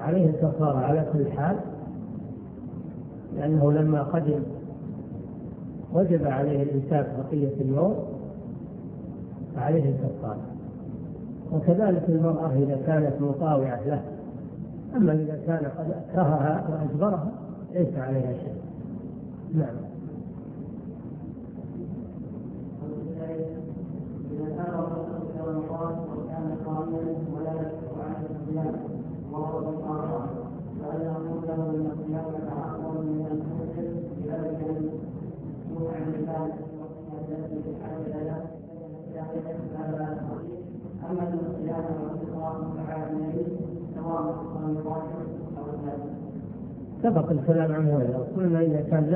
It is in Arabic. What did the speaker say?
عليه الكفارة على كل حال، لأنه لما قدم وجب عليه الإمساك بقية اليوم فعليه الكفارة. وكذلك المرأة إذا كانت مطاوعة له، أما إذا كان قد أكرهها وأجبرها ليس عليها شيء. نعم. سبق الكلام عن هذا، قلنا إذا كان